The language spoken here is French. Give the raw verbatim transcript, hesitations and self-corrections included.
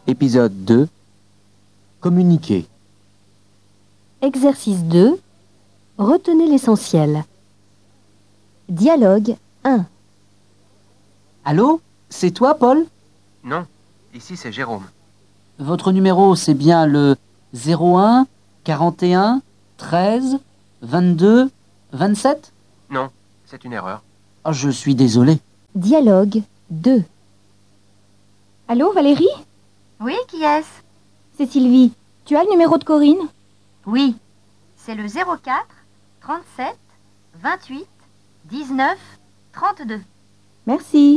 Épisode deux. Communiquer. Exercice deux. Retenez l'essentiel. Dialogue un. Allô? C'est toi, Paul? Non, ici c'est Jérôme. Votre numéro, c'est bien le zéro un quarante et un treize vingt-deux vingt-sept? Non, c'est une erreur. Oh, je suis désolé. Dialogue deux. Allô, Valérie? Oui, qui est-ce? C'est Sylvie. Tu as le numéro de Corinne? Oui, c'est le zéro quatre trente-sept vingt-huit dix-neuf trente-deux. Merci.